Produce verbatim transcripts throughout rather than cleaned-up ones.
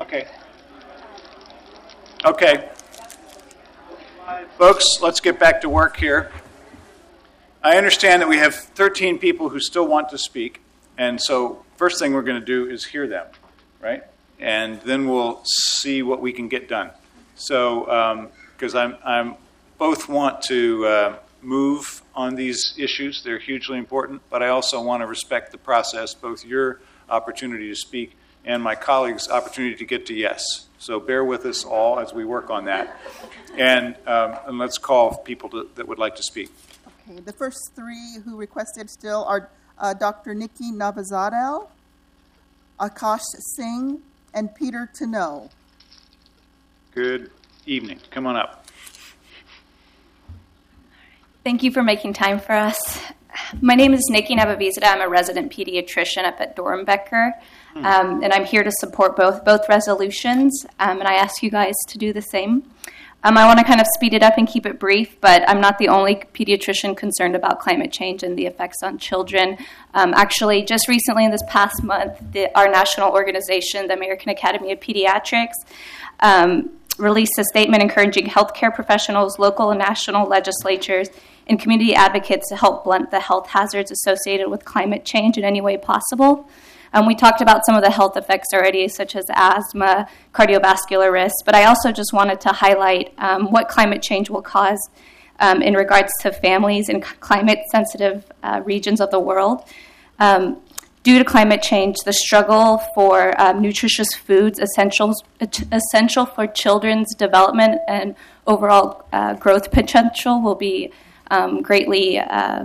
Okay. Okay. Folks, let's get back to work here. I understand that we have thirteen people who still want to speak, and so first thing we're going to do is hear them, right? And then we'll see what we can get done. So, because um, I'm, I'm both want to uh, move on these issues; they're hugely important. But I also want to respect the process, both your opportunity to speak and my colleagues' opportunity to get to yes. So bear with us all as we work on that, and um, and let's call people to, that would like to speak. Okay, the first three who requested still are uh, Doctor Nikki Navazadel, Akash Singh, and Peter Tano. Good evening. Come on up. Thank you for making time for us. My name is Nikki Navavizada. I'm a resident pediatrician up at Doernbecher, um, and I'm here to support both both resolutions, um, and I ask you guys to do the same. Um, I want to kind of speed it up and keep it brief, but I'm not the only pediatrician concerned about climate change and the effects on children. Um, actually, just recently in this past month, the, our national organization, the American Academy of Pediatrics, um, released a statement encouraging healthcare professionals, local and national legislatures, and community advocates to help blunt the health hazards associated with climate change in any way possible. Um, we talked about some of the health effects already, such as asthma, cardiovascular risk, but I also just wanted to highlight um, what climate change will cause um, in regards to families in climate-sensitive uh, regions of the world. Um, due to climate change, the struggle for um, nutritious foods essentials, essential for children's development and overall uh, growth potential will be um, greatly uh,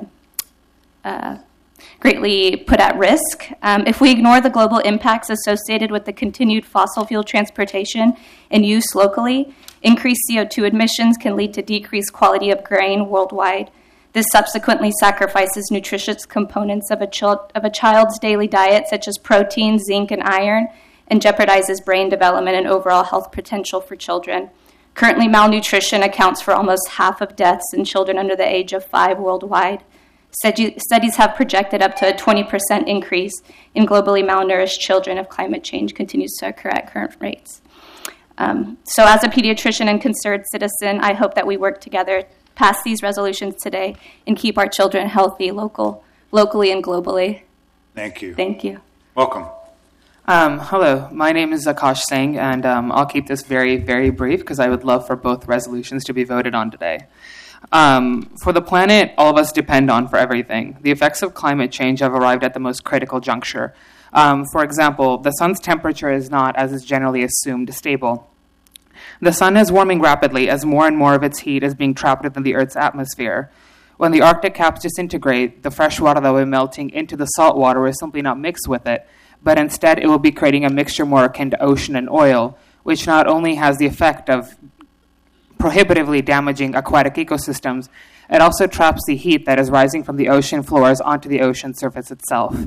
uh, greatly put at risk. Um, if we ignore the global impacts associated with the continued fossil fuel transportation and use locally, increased C O two emissions can lead to decreased quality of grain worldwide. This subsequently sacrifices nutritious components of a, chil- of a child's daily diet, such as protein, zinc, and iron, and jeopardizes brain development and overall health potential for children. Currently, malnutrition accounts for almost half of deaths in children under the age of five worldwide. Studies have projected up to a twenty percent increase in globally malnourished children if climate change continues to occur at current rates. Um, so as a pediatrician and concerned citizen, I hope that we work together, pass these resolutions today, and keep our children healthy local, locally and globally. Thank you. Thank you. Welcome. Um, hello, my name is Akash Singh, and um, I'll keep this very, very brief because I would love for both resolutions to be voted on today. Um, for the planet all of us depend on for everything, the effects of climate change have arrived at the most critical juncture. Um, for example, the sun's temperature is not, as is generally assumed, stable. The sun is warming rapidly as more and more of its heat is being trapped within the Earth's atmosphere. When the Arctic caps disintegrate, the fresh water that will be melting into the salt water will simply not mix with it, but instead it will be creating a mixture more akin to ocean and oil, which not only has the effect of prohibitively damaging aquatic ecosystems, it also traps the heat that is rising from the ocean floors onto the ocean surface itself.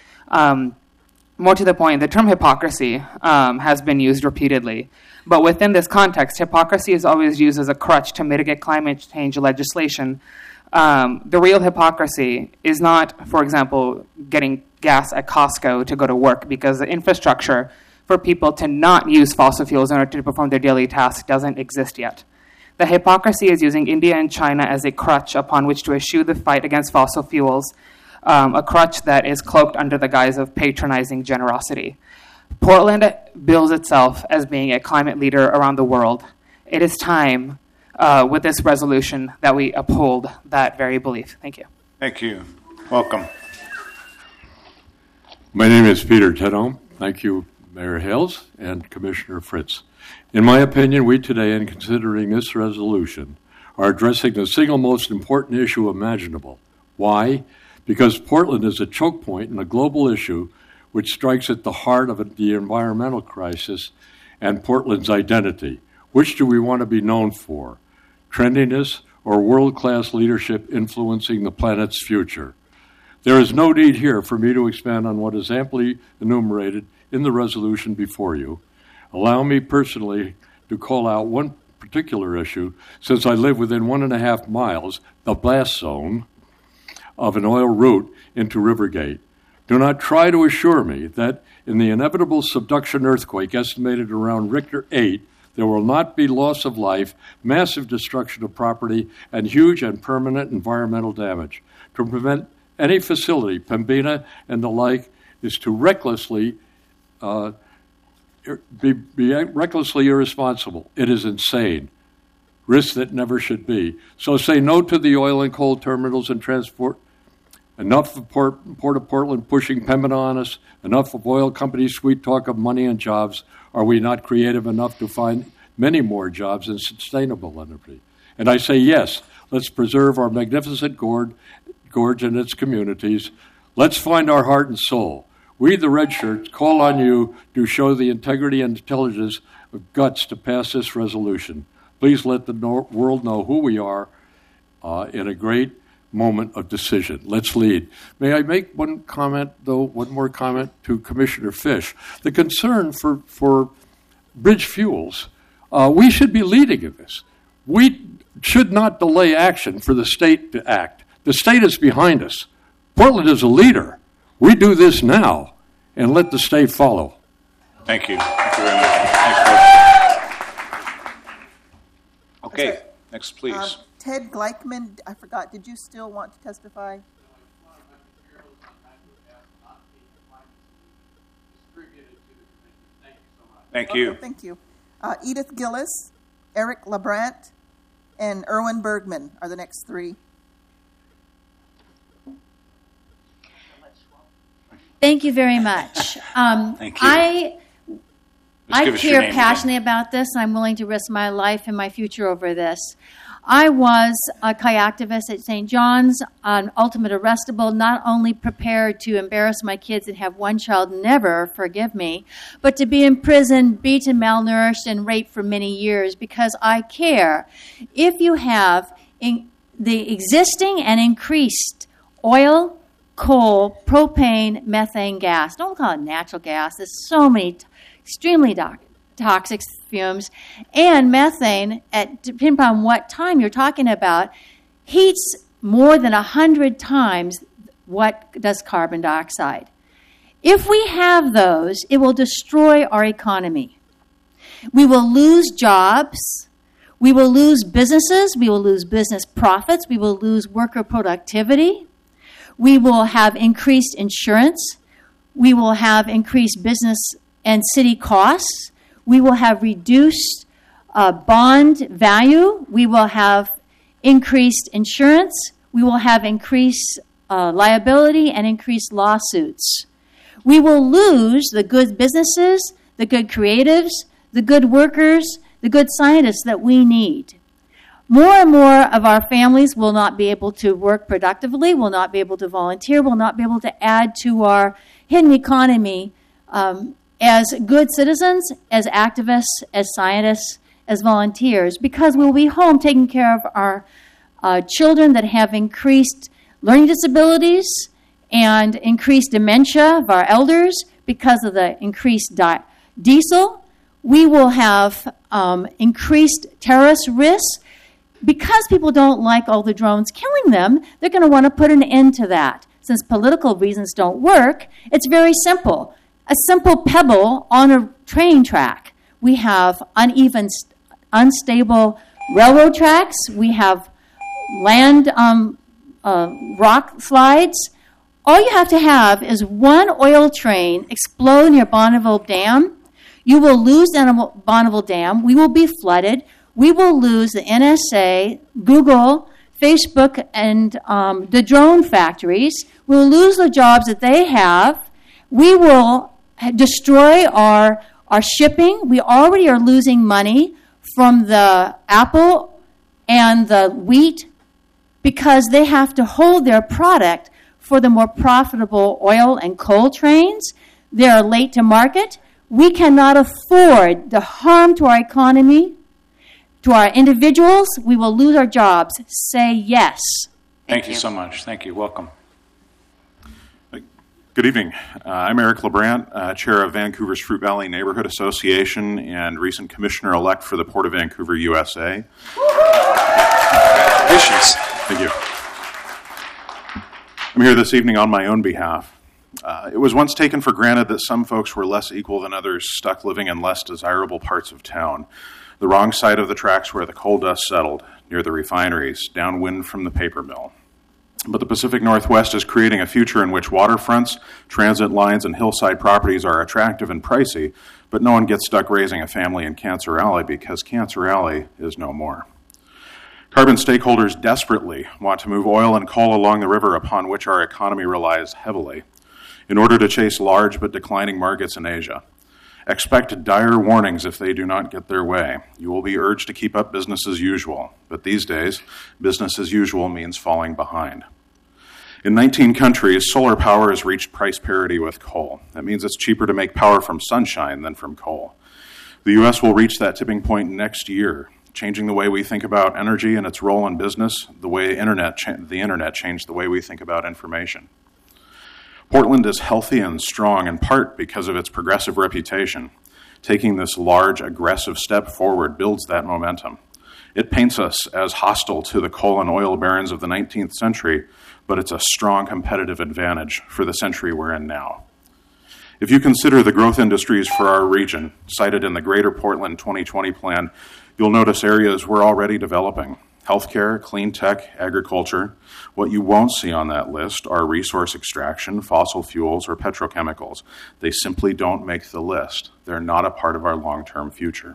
Um, more to the point, the term hypocrisy um, has been used repeatedly, but within this context, hypocrisy is always used as a crutch to mitigate climate change legislation. Um, the real hypocrisy is not, for example, getting gas at Costco to go to work, because the infrastructure for people to not use fossil fuels in order to perform their daily tasks doesn't exist yet. The hypocrisy is using India and China as a crutch upon which to eschew the fight against fossil fuels, um, a crutch that is cloaked under the guise of patronizing generosity. Portland bills itself as being a climate leader around the world. It is time, uh, with this resolution, that we uphold that very belief. Thank you. Thank you. Welcome. My name is Peter Tano. Thank you, Mayor Hales and Commissioner Fritz. In my opinion, we today, in considering this resolution, are addressing the single most important issue imaginable. Why? Because Portland is a choke point in a global issue which strikes at the heart of the environmental crisis and Portland's identity. Which do we want to be known for? Trendiness or world-class leadership influencing the planet's future? There is no need here for me to expand on what is amply enumerated in the resolution before you. Allow me personally to call out one particular issue, since I live within one and a half miles, the blast zone, of an oil route into Rivergate. Do not try to assure me that in the inevitable subduction earthquake estimated around Richter eight, there will not be loss of life, massive destruction of property, and huge and permanent environmental damage. To prevent any facility, Pembina and the like, is to recklessly uh, be, be recklessly irresponsible. It is insane. Risk that never should be. So say no to the oil and coal terminals and transport. Enough of Port, Port of Portland pushing Pembina on us. Enough of oil companies' sweet talk of money and jobs. Are we not creative enough to find many more jobs and sustainable energy? And I say yes, let's preserve our magnificent gorge, gorge and its communities. Let's find our heart and soul. We, the red shirts, call on you to show the integrity and intelligence of guts to pass this resolution. Please let the no- world know who we are uh, in a great moment of decision. Let's lead. May I make one comment, though, one more comment to Commissioner Fish? The concern for, for bridge fuels, uh, we should be leading in this. We should not delay action for the state to act. The state is behind us. Portland is a leader. We do this now, and let the state follow. Thank you. Thank you very much. Thanks, okay, Sorry. next, please. Um, Ted Gleichman, I forgot, did you still want to testify? Thank you. Okay, thank you. Uh, Edith Gillis, Eric LeBrant, and Erwin Bergman are the next three. Thank you very much. Um, Thank you. I Just I give us your care name passionately about this, and I'm willing to risk my life and my future over this. I was a kayaktivist at Saint John's on Ultimate Arrestable, not only prepared to embarrass my kids and have one child never forgive me, but to be in prison, beaten, malnourished, and raped for many years because I care. If you have in the existing and increased oil, coal, propane, methane gas, don't call it natural gas, there's so many t- extremely doc- toxic fumes, and methane, at depending upon what time you're talking about, heats more than one hundred times what does carbon dioxide. If we have those, it will destroy our economy. We will lose jobs. We will lose businesses. We will lose business profits. We will lose worker productivity. We will have increased insurance. We will have increased business and city costs. We will have reduced uh, bond value. We will have increased insurance. We will have increased uh, liability and increased lawsuits. We will lose the good businesses, the good creatives, the good workers, the good scientists that we need. More and more of our families will not be able to work productively, will not be able to volunteer, will not be able to add to our hidden economy um, as good citizens, as activists, as scientists, as volunteers, because we'll be home taking care of our uh, children that have increased learning disabilities and increased dementia of our elders because of the increased di- diesel. We will have um, increased terrorist risks. Because people don't like all the drones killing them, they're going to want to put an end to that. Since political reasons don't work, it's very simple. A simple pebble on a train track. We have uneven, unstable railroad tracks. We have land um, uh, rock slides. All you have to have is one oil train explode near Bonneville Dam. You will lose Bonneville Dam. We will be flooded. We will lose the N S A, Google, Facebook, and um, the drone factories. We'll lose the jobs that they have. We will destroy our, our shipping. We already are losing money from the apple and the wheat because they have to hold their product for the more profitable oil and coal trains. They're late to market. We cannot afford the harm to our economy. To our individuals, we will lose our jobs. Say yes. Thank, Thank you. you so much. Thank you. Welcome. Good evening. Uh, I'm Eric LeBrant, uh, Chair of Vancouver's Fruit Valley Neighborhood Association and recent Commissioner-elect for the Port of Vancouver, U S A. Congratulations. Thank you. I'm here this evening on my own behalf. Uh, it was once taken for granted that some folks were less equal than others, stuck living in less desirable parts of town. The wrong side of the tracks where the coal dust settled, near the refineries, downwind from the paper mill. But the Pacific Northwest is creating a future in which waterfronts, transit lines, and hillside properties are attractive and pricey, but no one gets stuck raising a family in Cancer Alley because Cancer Alley is no more. Carbon stakeholders desperately want to move oil and coal along the river upon which our economy relies heavily in order to chase large but declining markets in Asia. Expect dire warnings if they do not get their way. You will be urged to keep up business as usual, but these days, business as usual means falling behind. In nineteen countries, solar power has reached price parity with coal. That means it's cheaper to make power from sunshine than from coal. The U S will reach that tipping point next year, changing the way we think about energy and its role in business, the way internet cha- the internet changed the way we think about information. Portland is healthy and strong in part because of its progressive reputation. Taking this large, aggressive step forward builds that momentum. It paints us as hostile to the coal and oil barons of the nineteenth century, but it's a strong competitive advantage for the century we're in now. If you consider the growth industries for our region, cited in the Greater Portland twenty twenty plan, you'll notice areas we're already developing. Healthcare, clean tech, agriculture. What you won't see on that list are resource extraction, fossil fuels, or petrochemicals. They simply don't make the list. They're not a part of our long-term future.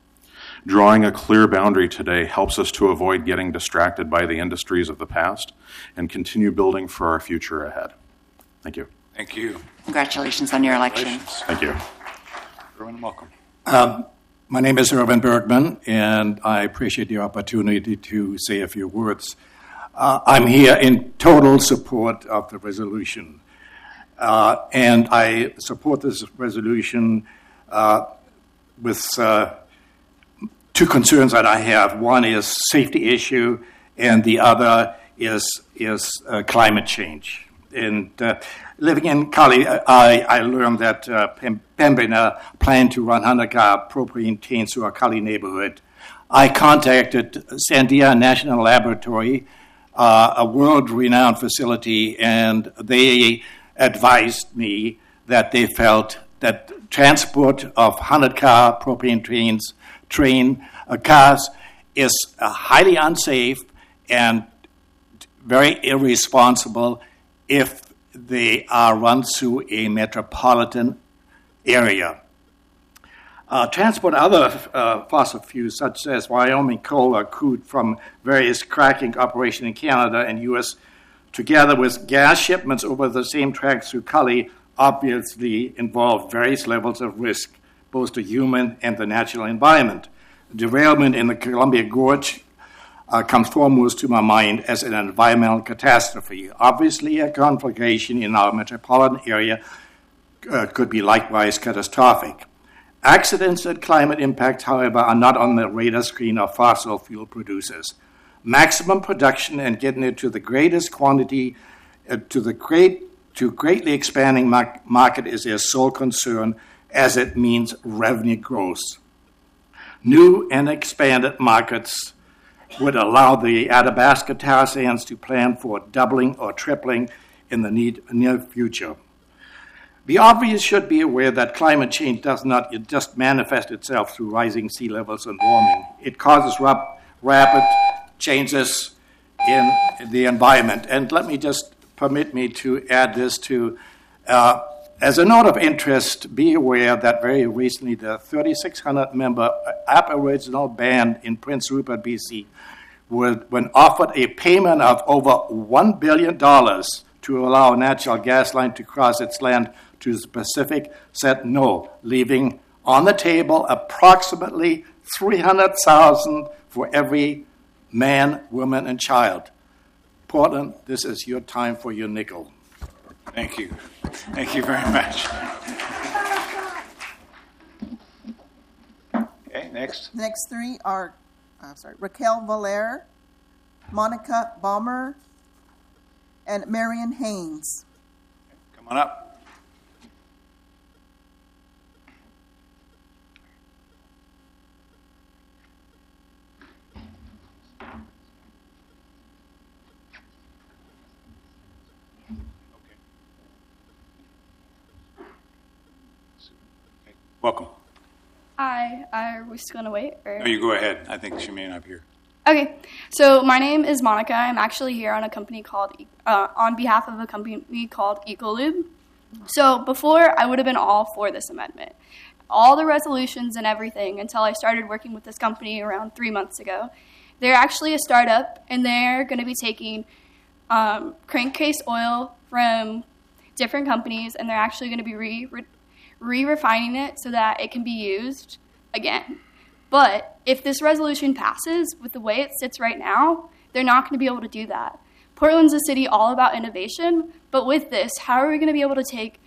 Drawing a clear boundary today helps us to avoid getting distracted by the industries of the past and continue building for our future ahead. Thank you. Thank you. Congratulations on your election. Thank you. Everyone, welcome. Um, my name is Irvin Bergman, and I appreciate the opportunity to say a few words. Uh, I'm here in total support of the resolution, uh, and I support this resolution uh, with uh, two concerns that I have. One is safety issue, and the other is is uh, climate change. And uh, living in Cali, I, I learned that uh, Pembina planned to run one hundred car propane trains through our Cali neighborhood. I contacted Sandia National Laboratory, uh, a world-renowned facility, and they advised me that they felt that transport of one hundred car propane trains, train uh, cars is uh, highly unsafe and very irresponsible if they are run through a metropolitan area. Uh, transport other uh, fossil fuels, such as Wyoming coal or crude from various cracking operations in Canada and U S, together with gas shipments over the same tracks through Cali, obviously involve various levels of risk, both to human and the natural environment. Derailment in the Columbia Gorge Uh, comes foremost to my mind as an environmental catastrophe. Obviously, a conflagration in our metropolitan area uh, could be likewise catastrophic. Accidents and climate impact, however, are not on the radar screen of fossil fuel producers. Maximum production and getting it to the greatest quantity, uh, to the great, to greatly expanding mar- market is their sole concern, as it means revenue growth. New and expanded markets would allow the Athabasca tar sands to plan for doubling or tripling in the near future. The obvious should be aware that climate change does not just manifest itself through rising sea levels and warming. It causes rap- rapid changes in the environment. And let me just permit me to add this to, uh, as a note of interest, be aware that very recently the thirty-six hundred member Aboriginal band in Prince Rupert, B C, would, when offered a payment of over one billion dollars to allow a natural gas line to cross its land to the Pacific, said no, leaving on the table approximately three hundred thousand dollars for every man, woman, and child. Portland, this is your time for your nickel. Thank you. Thank you very much. Okay, next. The next three are, uh, sorry, Raquel Valer, Monica Balmer, and Marion Haynes. Come on up. Welcome. Hi, are we still going to wait? Or? No, you go ahead. I think she may not be here. Okay, so my name is Monica. I'm actually here on a company called, uh, on behalf of a company called Ecolube. So before, I would have been all for this amendment. All the resolutions and everything until I started working with this company around three months ago. They're actually a startup, and they're going to be taking um, crankcase oil from different companies, and they're actually going to be re- re- re-refining it so that it can be used again. But if this resolution passes with the way it sits right now, they're not going to be able to do that. Portland's a city all about innovation, but with this, how are we going to be able to take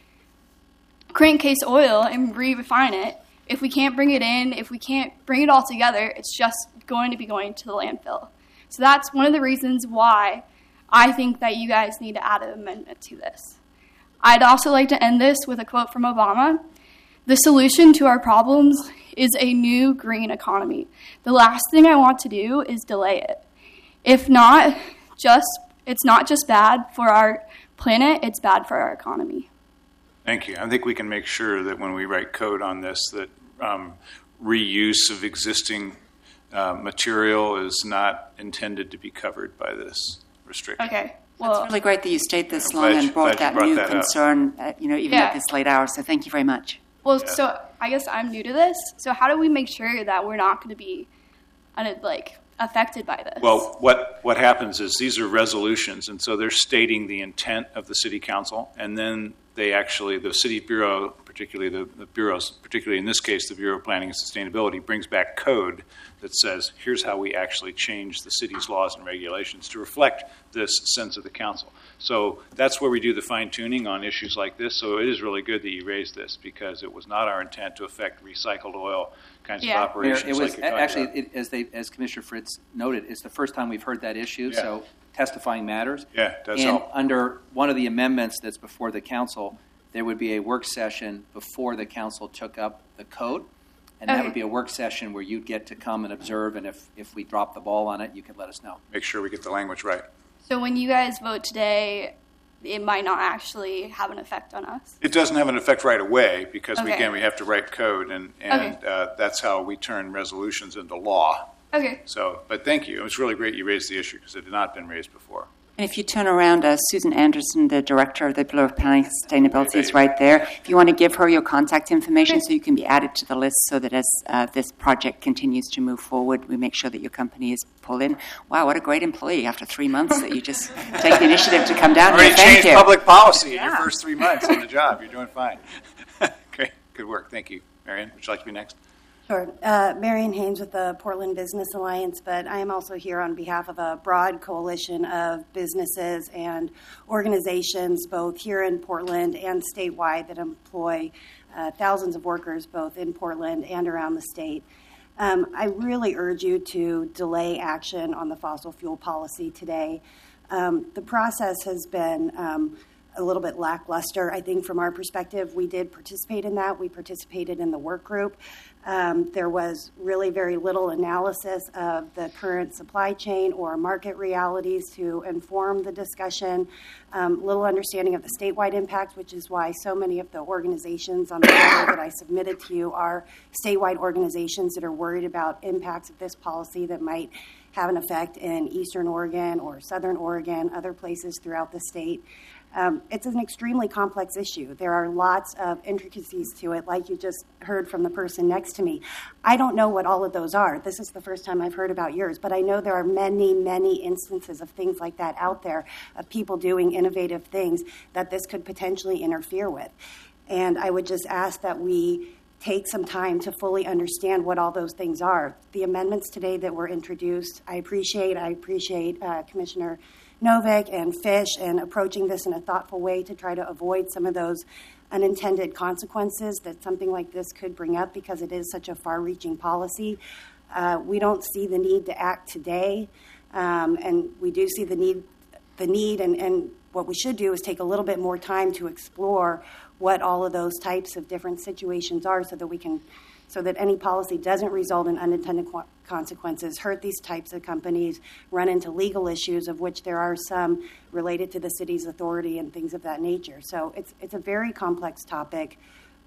crankcase oil and re-refine it? If we can't bring it in, if we can't bring it all together, it's just going to be going to the landfill. So that's one of the reasons why I think that you guys need to add an amendment to this. I'd also like to end this with a quote from Obama. The solution to our problems is a new green economy. The last thing I want to do is delay it. If not, just it's not just bad for our planet, it's bad for our economy. Thank you. I think we can make sure that when we write code on this, that um, reuse of existing uh, material is not intended to be covered by this restriction. Okay. Well, it's really great that you stayed this I'm long glad- and brought glad you that brought new that up. concern, uh, you know, even Yeah. at this late hour. So thank you very much. Well, Yeah. so I guess I'm new to this. So how do we make sure that we're not going to be, uh, like, affected by this? Well, what, what happens is these are resolutions, and so they're stating the intent of the city council, and then they actually, the city bureau, particularly the, the bureaus, particularly in this case, the Bureau of Planning and Sustainability, brings back code that says, here's how we actually change the city's laws and regulations to reflect this sense of the council. So that's where we do the fine tuning on issues like this. So it is really good that you raised this, because it was not our intent to affect recycled oil kinds Yeah. of operations. Mayor, it was like you're talking actually, about. it, as they, as Commissioner Fritz noted, it's the first time we've heard that issue. Yeah. So testifying matters. Yeah, it does and help. under one of the amendments that's before the council, there would be a work session before the council took up the code, and that Okay. would be a work session where you'd get to come and observe. And if if we drop the ball on it, you could let us know. Make sure we get the language right. So when you guys vote today, it might not actually have an effect on us. It doesn't have an effect right away because, we, Okay. again, we have to write code, and, and Okay. uh, that's how we turn resolutions into law. Okay. So, but thank you. It was really great you raised the issue because it had not been raised before. And if you turn around, uh, Susan Anderson, the director of the Bureau of Planning and Sustainability, is right there. If you want to give her your contact information so you can be added to the list, so that as uh, this project continues to move forward, we make sure that your company is pulled in. Wow, what a great employee after three months that you just take the initiative to come down Already here. Thank changed you. public policy in your Yeah. first three months on the job. You're doing fine. Great. Good work. Thank you. Marion, would you like to be next? Sure. Uh, Marion Haynes with the Portland Business Alliance, but I am also here on behalf of a broad coalition of businesses and organizations, both here in Portland and statewide, that employ uh, thousands of workers both in Portland and around the state. Um, I really urge you to delay action on the fossil fuel policy today. Um, the process has been um, a little bit lackluster, I think, from our perspective. We did participate in that. We participated in the work group. Um, there was really very little analysis of the current supply chain or market realities to inform the discussion. Um, little understanding of the statewide impact, which is why so many of the organizations on the letter that I submitted to you are statewide organizations that are worried about impacts of this policy that might have an effect in Eastern Oregon or Southern Oregon, other places throughout the state. Um, it's an extremely complex issue. There are lots of intricacies to it, like you just heard from the person next to me. I don't know what all of those are. This is the first time I've heard about yours, but I know there are many, many instances of things like that out there, of people doing innovative things that this could potentially interfere with. And I would just ask that we take some time to fully understand what all those things are. The amendments today that were introduced, I appreciate. I appreciate uh, Commissioner Novick and Fish and approaching this in a thoughtful way to try to avoid some of those unintended consequences that something like this could bring up, because it is such a far-reaching policy. Uh, we don't see the need to act today, um, and we do see the need, the need, and, and what we should do is take a little bit more time to explore what all of those types of different situations are, so that we can, so that any policy doesn't result in unintended qu- consequences, hurt these types of companies, run into legal issues, of which there are some related to the city's authority and things of that nature. So it's it's a very complex topic.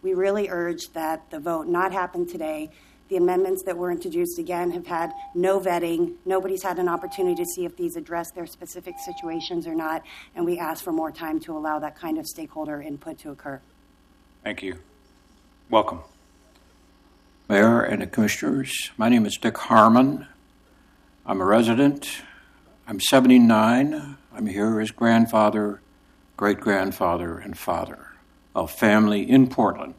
We really urge that the vote not happen today. The amendments that were introduced, again, have had no vetting. Nobody's had an opportunity to see if these address their specific situations or not, and we ask for more time to allow that kind of stakeholder input to occur. Thank you. Welcome. Mayor and the Commissioners, my name is Dick Harmon. I'm a resident. I'm seventy-nine. I'm here as grandfather, great-grandfather, and father of family in Portland.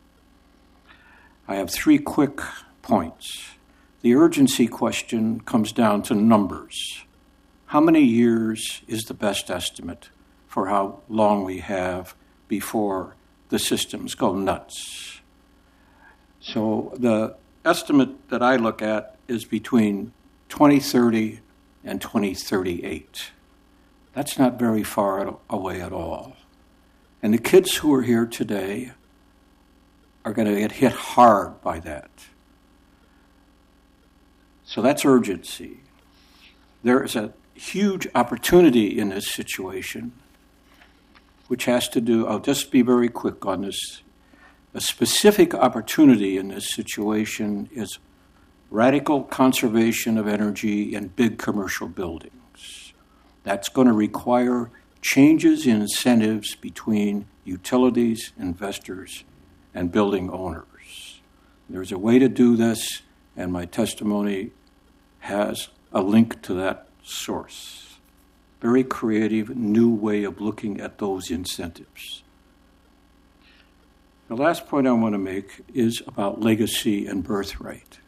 I have three quick points. The urgency question comes down to numbers. How many years is the best estimate for how long we have before the systems go nuts? So the estimate that I look at is between twenty thirty and twenty thirty-eight. That's not very far away at all. And the kids who are here today are going to get hit hard by that. So that's urgency. There is a huge opportunity in this situation, which has to do, I'll just be very quick on this. A specific opportunity in this situation is radical conservation of energy in big commercial buildings. That's going to require changes in incentives between utilities, investors, and building owners. There's a way to do this, and my testimony has a link to that source. Very creative, new way of looking at those incentives. The last point I want to make is about legacy and birthright.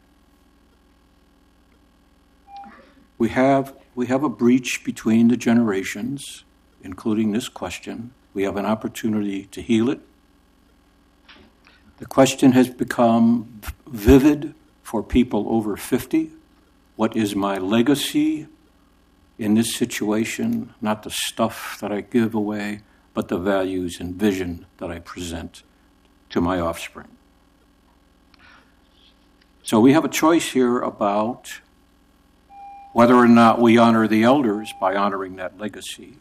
We have, we have a breach between the generations, including this question. We have an opportunity to heal it. The question has become vivid for people over fifty. What is my legacy in this situation? Not the stuff that I give away, but the values and vision that I present to my offspring. So we have a choice here about whether or not we honor the elders by honoring that legacy.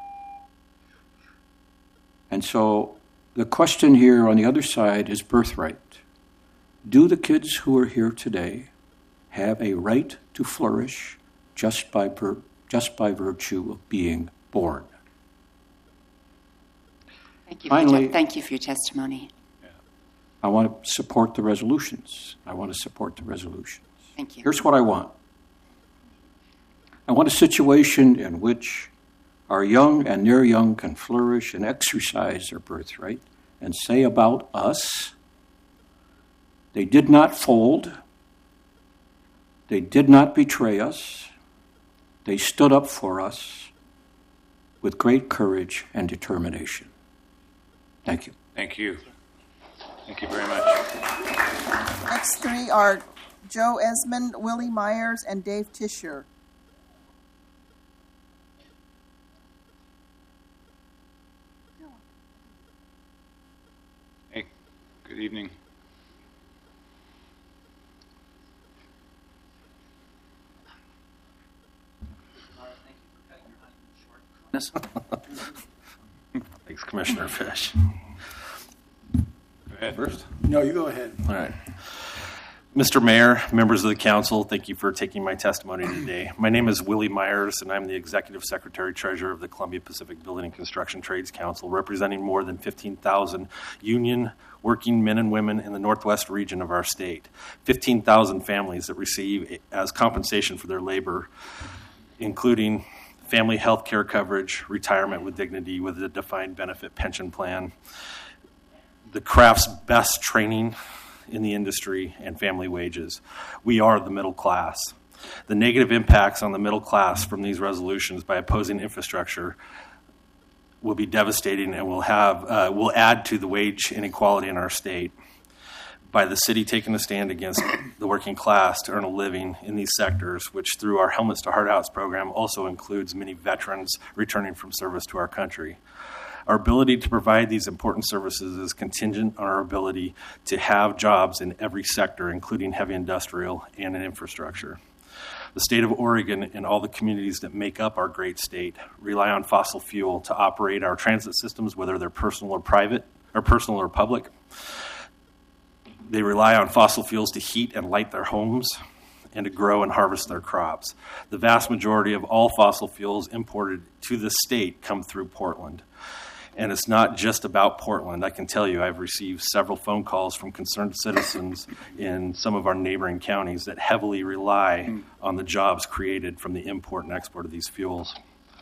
And so the question here on the other side is birthright. Do the kids who are here today have a right to flourish just by, vir- just by virtue of being born? Thank you, Finally, for te- thank you for your testimony. I want to support the resolutions. I want to support the resolutions. Thank you. Here's what I want. I want a situation in which our young and near young can flourish and exercise their birthright and say about us, they did not fold, they did not betray us, they stood up for us with great courage and determination. Thank you. Thank you. Thank you very much. Next three are Joe Esmond, Willie Myers, and Dave Tischer. Hey, good evening. Thanks, Commissioner Fish. Go ahead. First? No, you go ahead. All right. Mister Mayor, members of the council, thank you for taking my testimony today. My name is Willie Myers, and I'm the Executive Secretary Treasurer of the Columbia Pacific Building and Construction Trades Council, representing more than fifteen thousand union working men and women in the northwest region of our state. fifteen thousand families that receive as compensation for their labor, including family health care coverage, retirement with dignity with a defined benefit pension plan, the craft's best training in the industry, and family wages. We are the middle class. The negative impacts on the middle class from these resolutions by opposing infrastructure will be devastating and will have uh, will add to the wage inequality in our state. By the city taking a stand against the working class to earn a living in these sectors, which through our Helmets to Heart Outs program also includes many veterans returning from service to our country. Our ability to provide these important services is contingent on our ability to have jobs in every sector, including heavy industrial and in infrastructure. The state of Oregon and all the communities that make up our great state rely on fossil fuel to operate our transit systems, whether they're personal or private, are personal or public. They rely on fossil fuels to heat and light their homes and to grow and harvest their crops. The vast majority of all fossil fuels imported to the state come through Portland. And it's not just about Portland. I can tell you I've received several phone calls from concerned citizens in some of our neighboring counties that heavily rely mm. on the jobs created from the import and export of these fuels.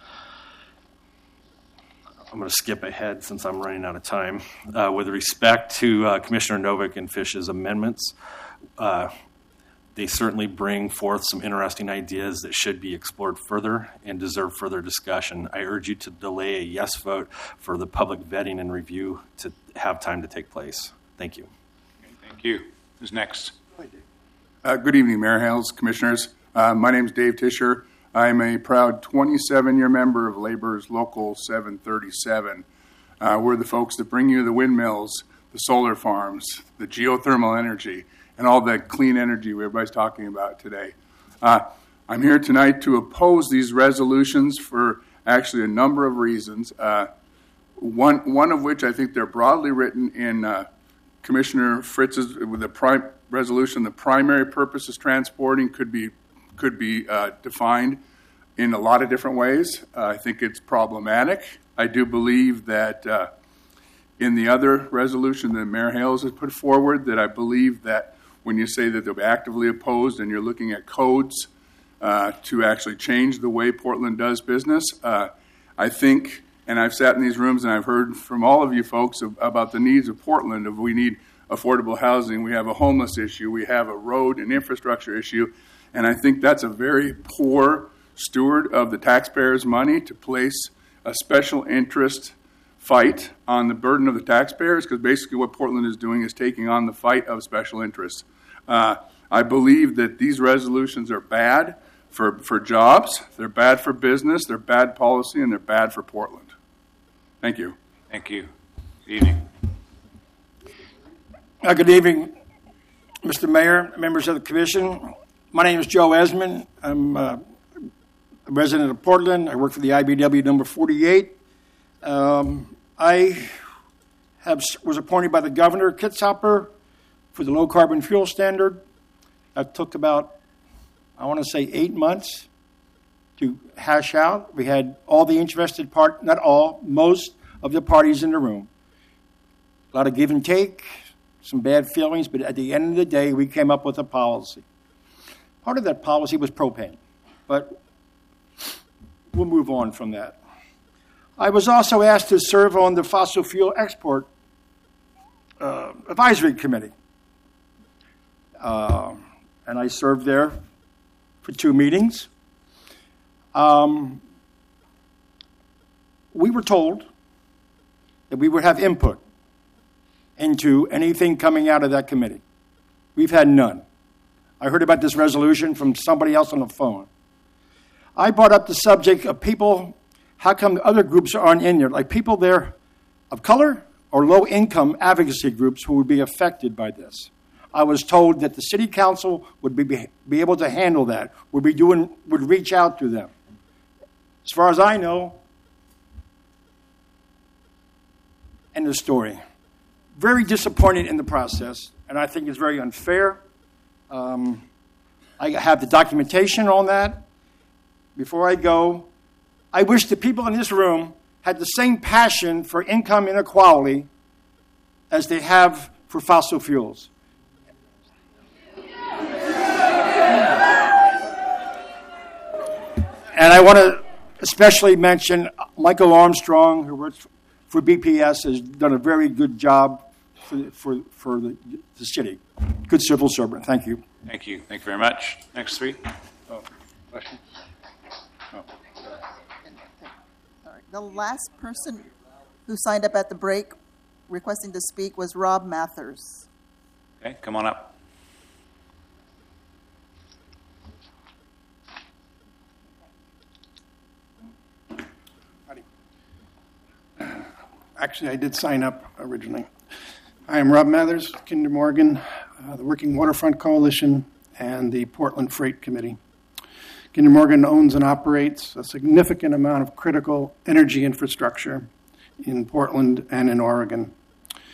I'm going to skip ahead since I'm running out of time. Uh, with respect to uh, Commissioner Novick and Fish's amendments, uh, they certainly bring forth some interesting ideas that should be explored further and deserve further discussion. I urge you to delay a yes vote for the public vetting and review to have time to take place. Thank you. Okay, thank you. Who's next? Uh, good evening, Mayor Hales, Commissioners. Uh, my name is Dave Tischer. I'm a proud twenty-seven-year member of Labor's Local seven thirty-seven. Uh, we're the folks that bring you the windmills, the solar farms, the geothermal energy, and all that clean energy everybody's talking about today. Uh, I'm here tonight to oppose these resolutions for actually a number of reasons. Uh, one, one of which I think they're broadly written in uh, Commissioner Fritz's with the prime resolution. The primary purpose is transporting could be could be uh, defined in a lot of different ways. Uh, I think it's problematic. I do believe that uh, in the other resolution that Mayor Hales has put forward, that I believe that when you say that they're actively opposed and you're looking at codes uh, to actually change the way Portland does business, uh, I think, and I've sat in these rooms and I've heard from all of you folks of, about the needs of Portland, of we need affordable housing, we have a homeless issue, we have a road and infrastructure issue, and I think that's a very poor steward of the taxpayers' money to place a special interest fight on the burden of the taxpayers, because basically what Portland is doing is taking on the fight of special interests. Uh, I believe that these resolutions are bad for, for jobs, they're bad for business, they're bad policy, and they're bad for Portland. Thank you. Thank you. Good evening. Uh, good evening, Mister Mayor, members of the Commission. My name is Joe Esmond. I'm uh, a resident of Portland. I work for the I B W number forty-eight. Um, I have, was appointed by the Governor Kitzhaber for the low-carbon fuel standard. That took about, I want to say, eight months to hash out. We had all the interested part, not all, most of the parties in the room. A lot of give and take, some bad feelings, but at the end of the day, we came up with a policy. Part of that policy was propane, but we'll move on from that. I was also asked to serve on the Fossil Fuel Export uh, Advisory Committee. Uh, and I served there for two meetings. Um, we were told that we would have input into anything coming out of that committee. We've had none. I heard about this resolution from somebody else on the phone. I brought up the subject of people, how come other groups aren't in there, like people there of color or low-income advocacy groups who would be affected by this. I was told that the city council would be, be able to handle that, would be doing, would reach out to them. As far as I know, end of story. Very disappointed in the process, and I think it's very unfair. Um, I have the documentation on that. Before I go, I wish the people in this room had the same passion for income inequality as they have for fossil fuels. And I want to especially mention Michael Armstrong, who works for B P S, has done a very good job for, for, for the, the city. Good civil servant. Thank you. Thank you. Thank you very much. Next three. Oh, question? Oh. All right. The last person who signed up at the break requesting to speak was Rob Mathers. Okay, come on up. Actually, I did sign up originally. I am Rob Mathers, Kinder Morgan, uh, the Working Waterfront Coalition, and the Portland Freight Committee. Kinder Morgan owns and operates a significant amount of critical energy infrastructure in Portland and in Oregon.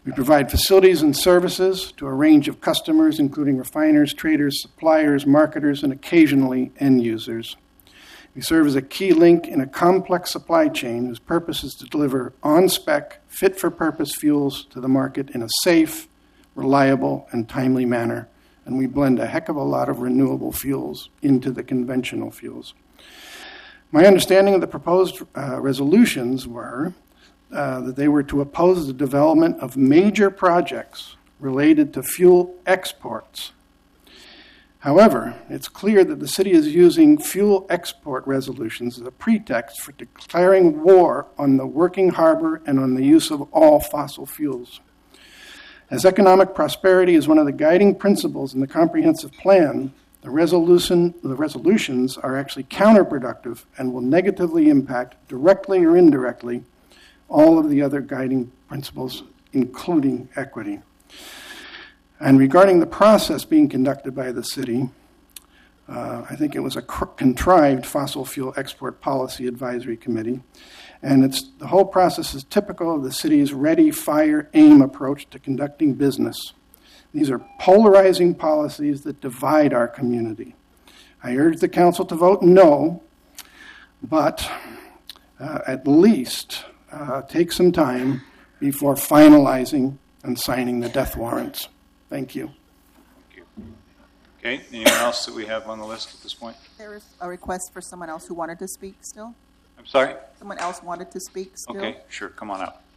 We provide facilities and services to a range of customers, including refiners, traders, suppliers, marketers, and occasionally end users. We serve as a key link in a complex supply chain whose purpose is to deliver on-spec, fit-for-purpose fuels to the market in a safe, reliable, and timely manner. And we blend a heck of a lot of renewable fuels into the conventional fuels. My understanding of the proposed uh, resolutions were uh, that they were to oppose the development of major projects related to fuel exports. However, it's clear that the city is using fuel export resolutions as a pretext for declaring war on the working harbor and on the use of all fossil fuels. As economic prosperity is one of the guiding principles in the comprehensive plan, the resolution, the resolutions are actually counterproductive and will negatively impact, directly or indirectly, all of the other guiding principles, including equity. And regarding the process being conducted by the city, uh, I think it was a cr- contrived fossil fuel export policy advisory committee, and it's the whole process is typical of the city's ready, fire, aim approach to conducting business. These are polarizing policies that divide our community. I urge the council to vote no, but uh, at least uh, take some time before finalizing and signing the death warrants. Thank you. Thank you. Okay, anyone else that we have on the list at this point? There is a request for someone else who wanted to speak still. I'm sorry? Someone else wanted to speak still. Okay, sure. Come on up.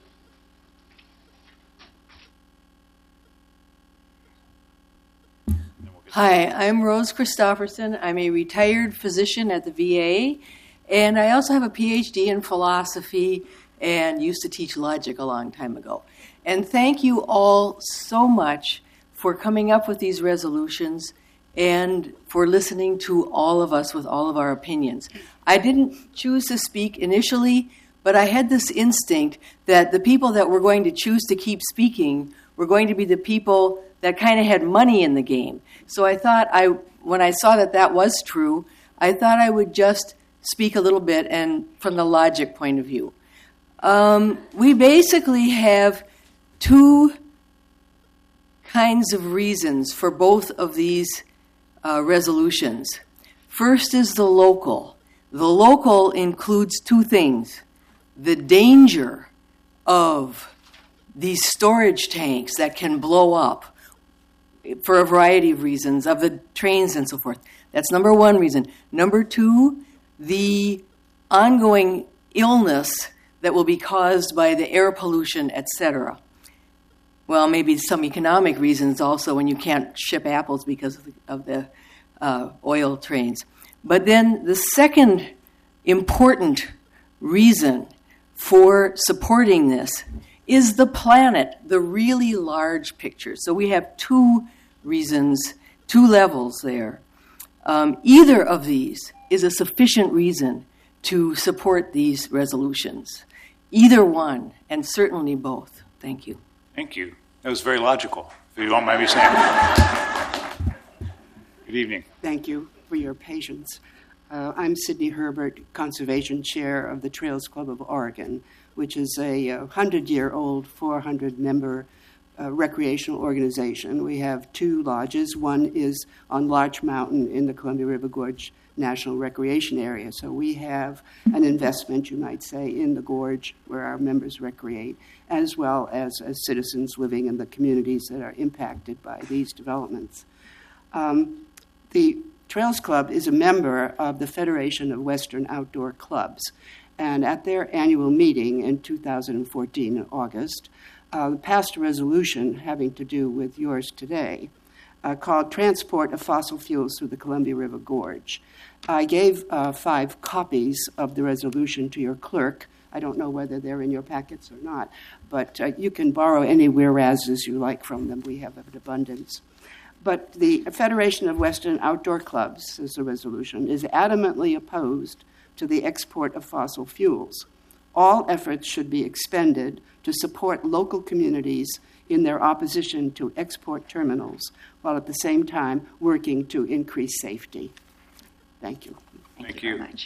Hi, I'm Rose Christofferson. I'm a retired physician at the V A, and I also have a P H D in philosophy and used to teach logic a long time ago. And thank you all so much for coming up with these resolutions and for listening to all of us with all of our opinions. I didn't choose to speak initially, but I had this instinct that the people that were going to choose to keep speaking were going to be the people that kind of had money in the game. So I thought, I, when I saw that that was true, I thought I would just speak a little bit and from the logic point of view. Um, we basically have two kinds of reasons for both of these uh, resolutions. First is the local. The local includes two things: the danger of these storage tanks that can blow up for a variety of reasons, of the trains and so forth. That's number one reason. Number two, the ongoing illness that will be caused by the air pollution, et cetera. Well, maybe some economic reasons also when you can't ship apples because of the, of the uh, oil trains. But then the second important reason for supporting this is the planet, the really large picture. So we have two reasons, two levels there. Um, either of these is a sufficient reason to support these resolutions. Either one, and certainly both. Thank you. Thank you. That was very logical, if you don't mind me saying. Good evening. Thank you for your patience. Uh, I'm Sidney Herbert, Conservation Chair of the Trails Club of Oregon, which is a uh, hundred-year-old, four hundred member uh, recreational organization. We have two lodges. One is on Larch Mountain in the Columbia River Gorge National Recreation Area. So we have an investment, you might say, in the gorge where our members recreate, as well as as citizens living in the communities that are impacted by these developments. Um, the Trails Club is a member of the Federation of Western Outdoor Clubs. And at their annual meeting in two thousand fourteen, in August, uh, passed a resolution having to do with yours today uh, called Transport of Fossil Fuels Through the Columbia River Gorge. I gave uh, five copies of the resolution to your clerk. I don't know whether they're in your packets or not, but uh, you can borrow any whereases you like from them. We have an abundance. But the Federation of Western Outdoor Clubs, says the resolution, is adamantly opposed to the export of fossil fuels. All efforts should be expended to support local communities in their opposition to export terminals, while at the same time working to increase safety. Thank you. Thank, Thank you. you very much.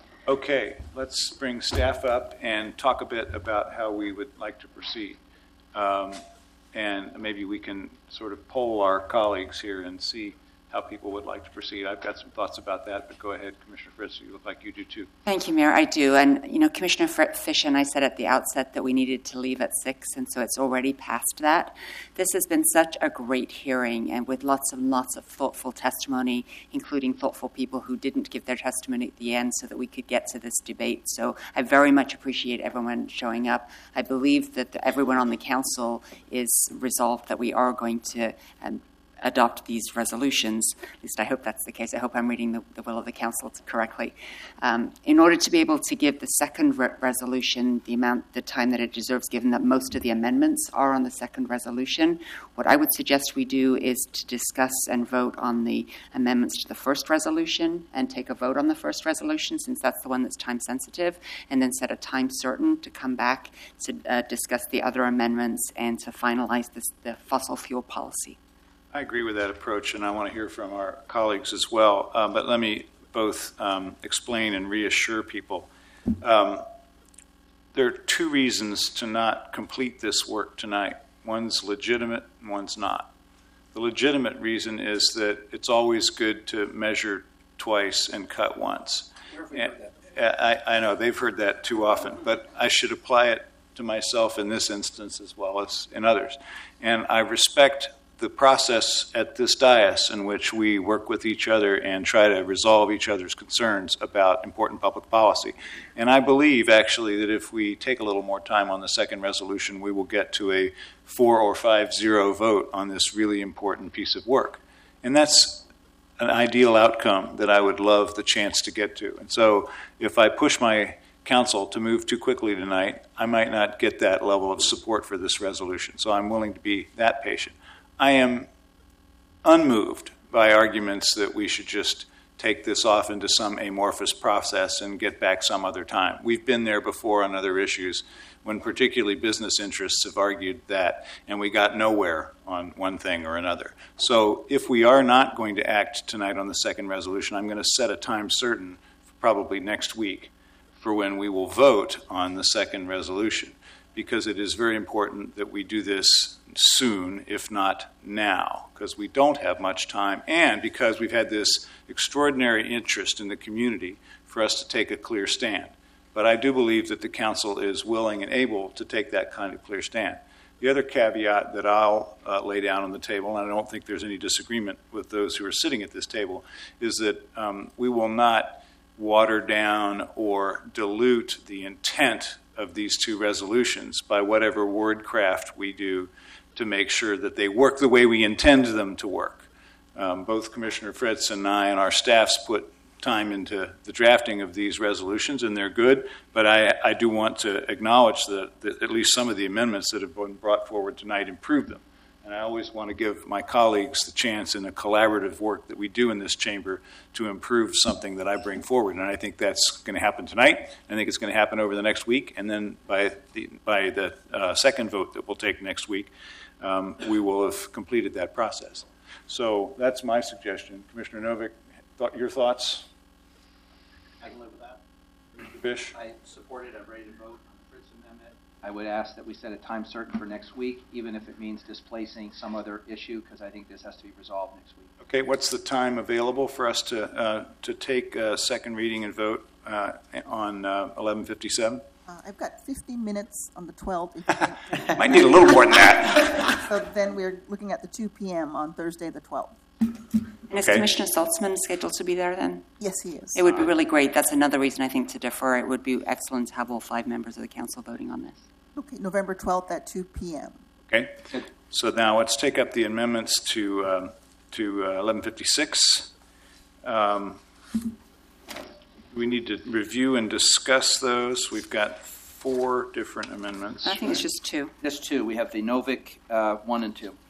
Okay, let's bring staff up and talk a bit about how we would like to proceed. Um, and maybe we can sort of poll our colleagues here and see how people would like to proceed. I've got some thoughts about that, but go ahead, Commissioner Fritz. You look like you do too. Thank you, Mayor. I do. And, you know, Commissioner Fish and I said at the outset that we needed to leave at six, and so it's already past that. This has been such a great hearing, and with lots and lots of thoughtful testimony, including thoughtful people who didn't give their testimony at the end so that we could get to this debate. So I very much appreciate everyone showing up. I believe that everyone on the council is resolved that we are going to um, adopt these resolutions. At least I hope that's the case. I hope I'm reading the, the will of the council correctly. Um, in order to be able to give the second re- resolution the amount, the time that it deserves, given that most of the amendments are on the second resolution, what I would suggest we do is to discuss and vote on the amendments to the first resolution and take a vote on the first resolution, since that's the one that's time sensitive, and then set a time certain to come back to uh, discuss the other amendments and to finalize this, the fossil fuel policy. I agree with that approach, and I want to hear from our colleagues as well. Um, but let me both um, explain and reassure people. Um, there are two reasons to not complete this work tonight. One's legitimate and one's not. The legitimate reason is that it's always good to measure twice and cut once. And, I, I know they've heard that too often, but I should apply it to myself in this instance as well as in others. And I respect the process at this dais in which we work with each other and try to resolve each other's concerns about important public policy. And I believe, actually, that if we take a little more time on the second resolution, we will get to a four or five zero vote on this really important piece of work. And that's an ideal outcome that I would love the chance to get to. And so if I push my council to move too quickly tonight, I might not get that level of support for this resolution. So I'm willing to be that patient. I am unmoved by arguments that we should just take this off into some amorphous process and get back some other time. We've been there before on other issues when particularly business interests have argued that, and we got nowhere on one thing or another. So if we are not going to act tonight on the second resolution, I'm going to set a time certain, probably next week, for when we will vote on the second resolution, because it is very important that we do this soon, if not now, because we don't have much time, and because we've had this extraordinary interest in the community for us to take a clear stand. But I do believe that the council is willing and able to take that kind of clear stand. The other caveat that I'll uh, lay down on the table, and I don't think there's any disagreement with those who are sitting at this table, is that um, we will not water down or dilute the intent of these two resolutions by whatever wordcraft we do to make sure that they work the way we intend them to work. Um, both Commissioner Fritz and I and our staffs put time into the drafting of these resolutions, and they're good, but I, I do want to acknowledge that, that at least some of the amendments that have been brought forward tonight improve them. And I always want to give my colleagues the chance in the collaborative work that we do in this chamber to improve something that I bring forward. And I think that's going to happen tonight. I think it's going to happen over the next week. And then by the, by the uh, second vote that we'll take next week, um, we will have completed that process. So that's my suggestion. Commissioner Novick, th- your thoughts? I can live with that. Commissioner Fish? I support it. I'm ready to vote on the Fritz amendment. I would ask that we set a time certain for next week, even if it means displacing some other issue, because I think this has to be resolved next week. Okay, what's the time available for us to uh, to take a second reading and vote uh, on uh, eleven fifty-seven? Uh, I've got fifteen minutes on the twelfth. If you think. Might need a little more than that. So then we're looking at the two p.m. on Thursday the twelfth. And is Okay. Commissioner Saltzman scheduled to be there then? Yes, he is. It would be really great. That's another reason I think to defer. It would be excellent to have all five members of the council voting on this. Okay, November twelfth at two p.m. Okay, so now let's take up the amendments to um, to uh, eleven fifty-six. Um, we need to review and discuss those. We've got four different amendments. I think it's just two. Just two. We have the Novick uh, one and two.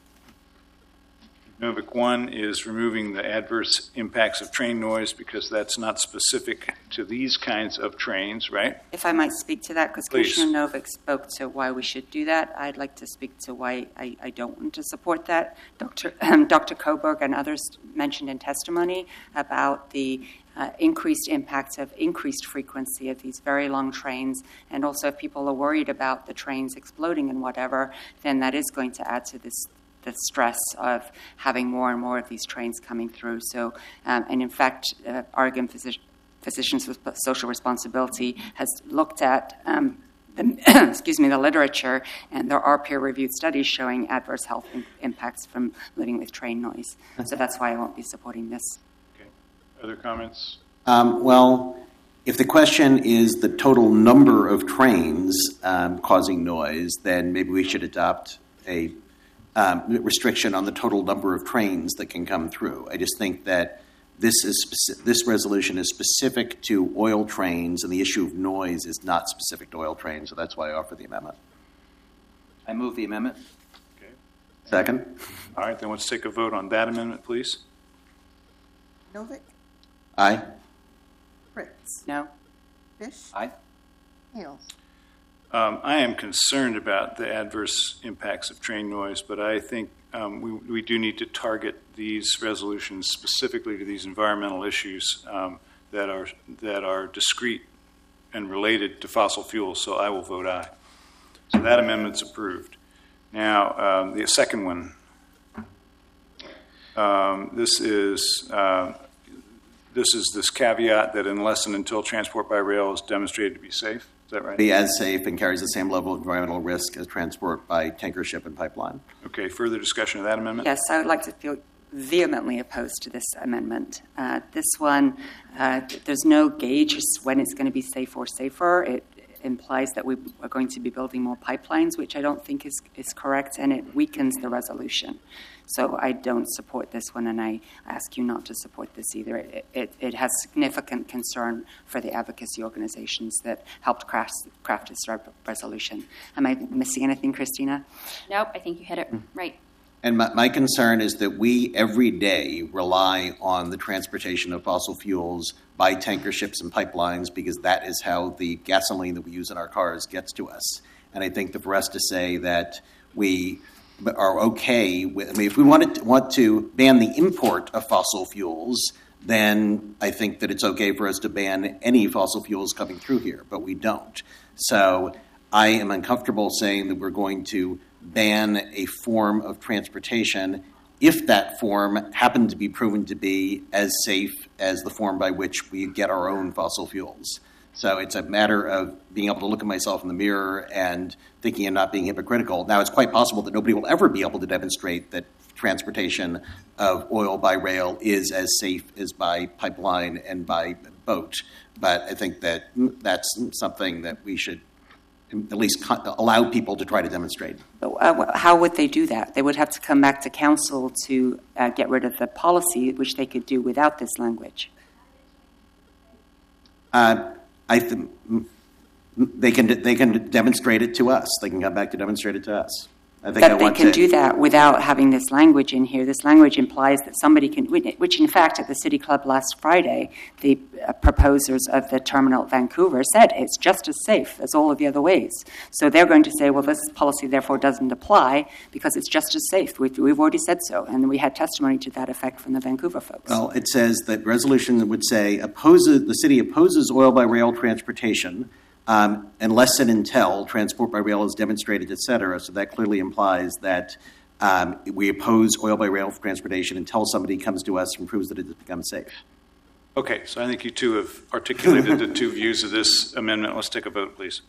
Novick one is removing the adverse impacts of train noise because that's not specific to these kinds of trains, right? If I might speak to that, because Please. Commissioner Novick spoke to why we should do that, I'd like to speak to why I, I don't want to support that. Doctor Um, Doctor Coburg and others mentioned in testimony about the uh, increased impacts of increased frequency of these very long trains. And also, if people are worried about the trains exploding and whatever, then that is going to add to this the stress of having more and more of these trains coming through. So, um, and in fact, uh, Oregon Physi- Physicians with Social Responsibility has looked at um, the, excuse me, the literature, and there are peer-reviewed studies showing adverse health in- impacts from living with train noise. So that's why I won't be supporting this. Okay. Other comments? Um, well, if the question is the total number of trains um, causing noise, then maybe we should adopt a um, restriction on the total number of trains that can come through. I just think that This is speci- this resolution is specific to oil trains, and the issue of noise is not specific to oil trains, so that's why I offer the amendment. I move the amendment. Okay. Second. All right, then let's take a vote on that amendment, please. Novick? Aye. Fritz? No. Fish? Aye. Hales? Um, I am concerned about the adverse impacts of train noise, but I think um, we, we do need to target these resolutions specifically to these environmental issues um, that are that are discrete and related to fossil fuels. So I will vote aye. So that amendment's approved. Now um, the second one. Um, this is uh, this is this caveat that unless and until transport by rail is demonstrated to be safe. Is that right? Be as safe and carries the same level of environmental risk as transport by tanker ship and pipeline. Okay, further discussion of that amendment? Yes, I would like to feel vehemently opposed to this amendment. Uh, this one, uh, there's no gauge as to when it's going to be safe or safer. It implies that we are going to be building more pipelines, which I don't think is, is correct, and it weakens the resolution. So I don't support this one, and I ask you not to support this either. It, it, it has significant concern for the advocacy organizations that helped craft, craft this re- resolution. Am I missing anything, Christina? Nope, I think you hit it right. And my, my concern is that we every day rely on the transportation of fossil fuels by tanker ships and pipelines because that is how the gasoline that we use in our cars gets to us. And I think that for us to say that we are okay with, I mean, if we wanted to, want to ban the import of fossil fuels, then I think that it's okay for us to ban any fossil fuels coming through here, but we don't. So I am uncomfortable saying that we're going to ban a form of transportation if that form happened to be proven to be as safe as the form by which we get our own fossil fuels. So it's a matter of being able to look at myself in the mirror and thinking and not being hypocritical. Now, it's quite possible that nobody will ever be able to demonstrate that transportation of oil by rail is as safe as by pipeline and by boat. But I think that that's something that we should at least allow people to try to demonstrate. But, uh, how would they do that? They would have to come back to council to uh, get rid of the policy, which they could do without this language. Uh, I th- they can they can demonstrate it to us. They can come back to demonstrate it to us. I think But I they want can to, do that without having this language in here. This language implies that somebody can, which in fact at the City Club last Friday, the uh, proposers of the terminal at Vancouver said it's just as safe as all of the other ways. So they're going to say, well, this policy therefore doesn't apply because it's just as safe. We've, we've already said so. And we had testimony to that effect from the Vancouver folks. Well, it says that resolution would say opposes the city opposes oil by rail transportation. Um, unless and until transport by rail is demonstrated, et cetera. So that clearly implies that um, we oppose oil by rail transportation until somebody comes to us and proves that it has become safe. Okay, so I think you two have articulated the two views of this amendment. Let's take a vote, please.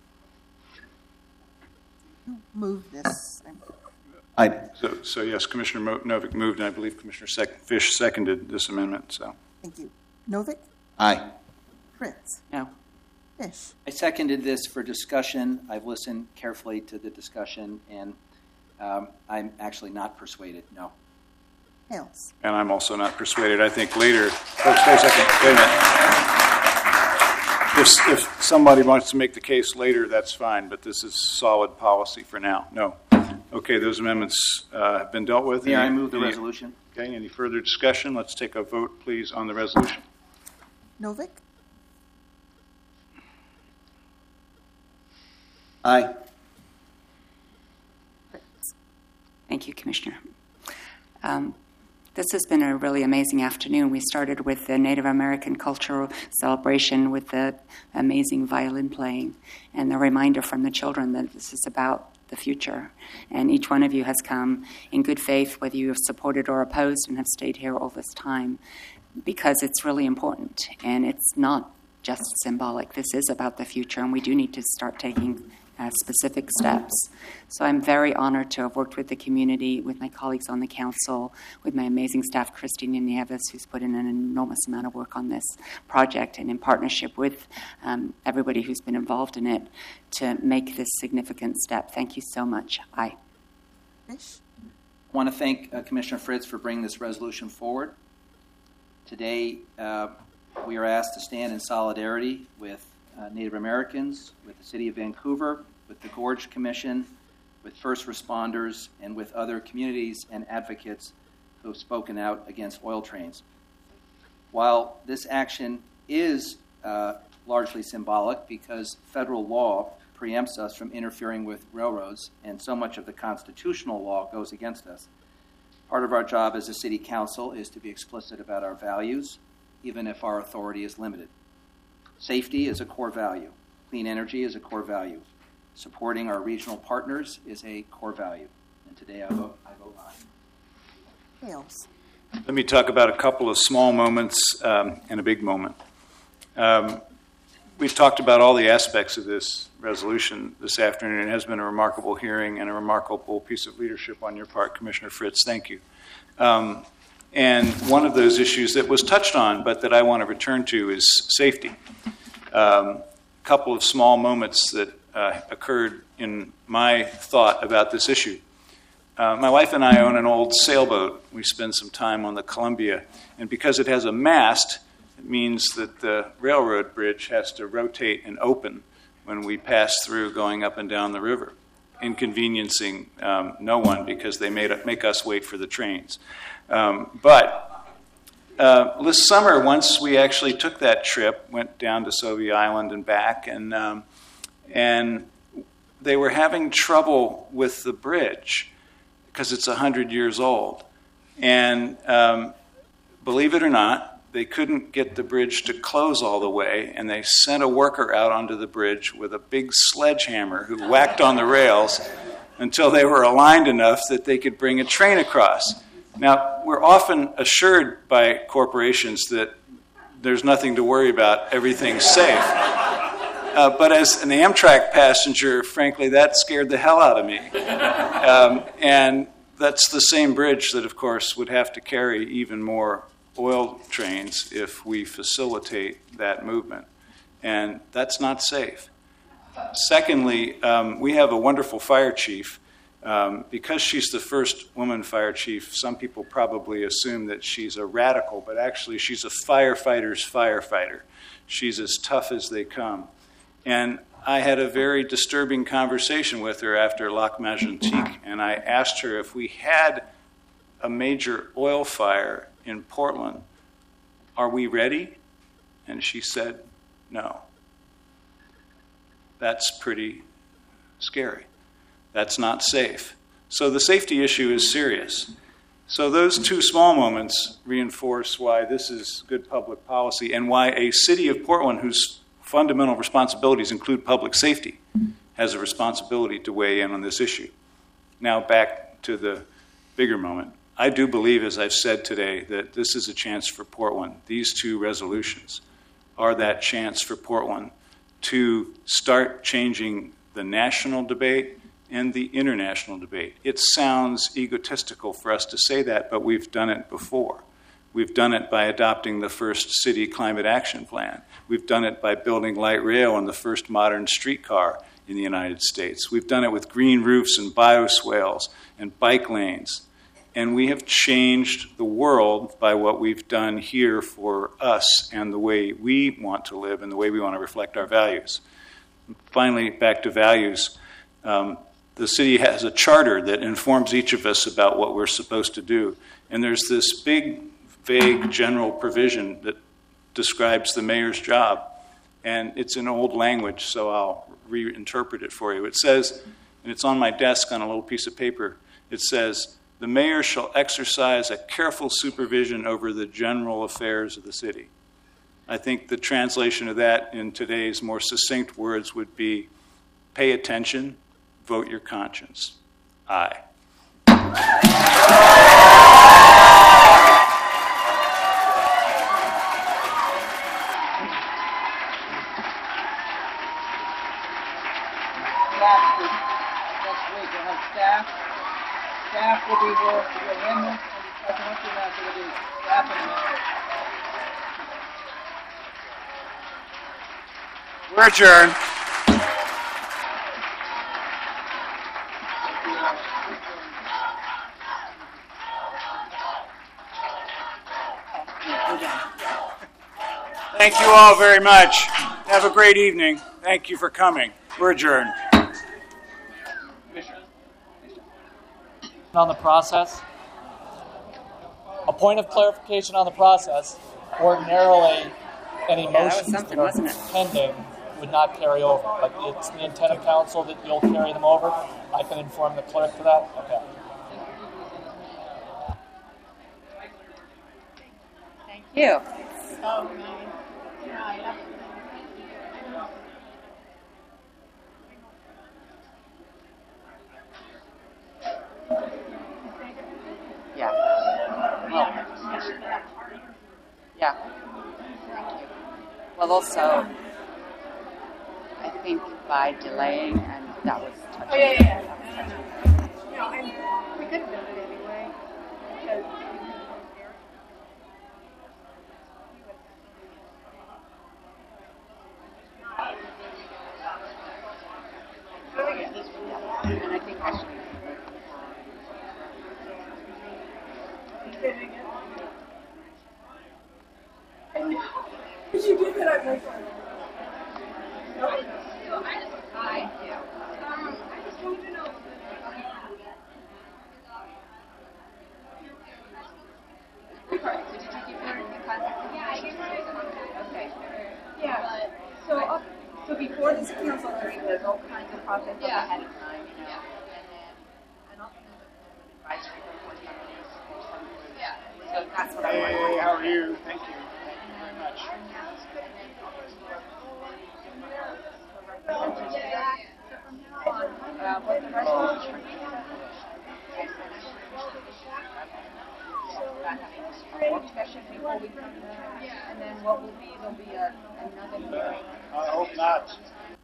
Move this. I, so, so yes, Commissioner Mo- Novick moved, and I believe Commissioner Sec- Fish seconded this amendment. So, thank you. Novick? Aye. Fritz? No. Fish? I seconded this for discussion. I've listened carefully to the discussion, and um, I'm actually not persuaded. No. Hales? And I'm also not persuaded. I think later, folks, wait a second. Wait a minute. If, if somebody wants to make the case later, that's fine, but this is solid policy for now. No. Okay, those amendments uh, have been dealt with. May I Any- move the any- resolution? Okay, any further discussion? Let's take a vote, please, on the resolution. Novick? Aye. Thank you, Commissioner. Um, This has been a really amazing afternoon. We started with the Native American cultural celebration with the amazing violin playing and the reminder from the children that this is about the future. And each one of you has come in good faith, whether you have supported or opposed, and have stayed here all this time, because it's really important. And it's not just symbolic. This is about the future, and we do need to start taking uh, specific steps. So I'm very honored to have worked with the community, with my colleagues on the council, with my amazing staff, Christina Nieves, who's put in an enormous amount of work on this project, and in partnership with um, everybody who's been involved in it to make this significant step. Thank you so much. Aye. I want to thank uh, Commissioner Fritz for bringing this resolution forward. Today, uh, we are asked to stand in solidarity with uh, Native Americans, with the City of Vancouver, with the Gorge Commission, with first responders, and with other communities and advocates who have spoken out against oil trains. While this action is uh, largely symbolic because federal law preempts us from interfering with railroads, and so much of the constitutional law goes against us, part of our job as a city council is to be explicit about our values, even if our authority is limited. Safety is a core value. Clean energy is a core value. Supporting our regional partners is a core value. And today I vote, I vote aye. Hales. Let me talk about a couple of small moments um, and a big moment. Um, we've talked about all the aspects of this resolution this afternoon. It has been a remarkable hearing and a remarkable piece of leadership on your part, Commissioner Fritz. Thank you. Um, and one of those issues that was touched on, but that I want to return to, is safety. Um, a couple of small moments that uh, occurred in my thought about this issue. Uh, my wife and I own an old sailboat. We spend some time on the Columbia, and because it has a mast, it means that the railroad bridge has to rotate and open when we pass through going up and down the river, inconveniencing um, no one because they made, make us wait for the trains. Um, but uh, this summer, once we actually took that trip, went down to Sauvie Island and back, and um, and they were having trouble with the bridge because it's one hundred years old. And um, believe it or not, they couldn't get the bridge to close all the way, and they sent a worker out onto the bridge with a big sledgehammer who whacked on the rails until they were aligned enough that they could bring a train across. Now, we're often assured by corporations that there's nothing to worry about, everything's safe. Uh, but as an Amtrak passenger, frankly, that scared the hell out of me. Um, and that's the same bridge that, of course, would have to carry even more oil trains if we facilitate that movement. And that's not safe. Secondly, um, we have a wonderful fire chief. Um, because she's the first woman fire chief, some people probably assume that she's a radical, but actually she's a firefighter's firefighter. She's as tough as they come. And I had a very disturbing conversation with her after Lac Mégantic, and I asked her if we had a major oil fire in Portland, are we ready? And she said, no. That's pretty scary. That's not safe. So the safety issue is serious. So those two small moments reinforce why this is good public policy and why a city of Portland, whose fundamental responsibilities include public safety, has a responsibility to weigh in on this issue. Now back to the bigger moment. I do believe, as I've said today, that this is a chance for Portland. These two resolutions are that chance for Portland to start changing the national debate and the international debate. It sounds egotistical for us to say that, but we've done it before. We've done it by adopting the first city climate action plan. We've done it by building light rail and the first modern streetcar in the United States. We've done it with green roofs and bioswales and bike lanes. And we have changed the world by what we've done here for us and the way we want to live and the way we want to reflect our values. Finally, back to values. Um, the city has a charter that informs each of us about what we're supposed to do. And there's this big, vague, general provision that describes the mayor's job. And it's in old language, so I'll reinterpret it for you. It says, and it's on my desk on a little piece of paper, it says, the mayor shall exercise a careful supervision over the general affairs of the city. I think the translation of that in today's more succinct words would be pay attention, vote your conscience. Aye. Next week we'll have staff. Staff will be here for the amendments and discussion. Once we're done, so we'll do staff and amendments. We're adjourned. Thank you all very much. Have a great evening. Thank you for coming. We're adjourned. On the process. A point of clarification on the process. Ordinarily, any Yeah, that was motions something, that are wasn't it? pending would not carry over. But it's the intent of council that you'll carry them over. I can inform the clerk to that. Okay. Thank you. Yeah. Well, yeah. Thank you. Well, also, I think by delaying, and that was touching. Oh, yeah, yeah, yeah. You know, and we could have done it anyway, because And I think I should. Because you did that at my phone. Thank you. Um, I just wanted to know. Okay. Yeah. So, uh, so before this council hearing, there's all kinds of process Yeah. ahead of time, you know. Yeah. And also Advisory board companies or some- Yeah. So that's what I Hey, wanted. how are you? Thank you. Thank you very much. Uh, what's the resolution? Work session before we come in, and then what will be, there'll be a, another hearing. I hope not.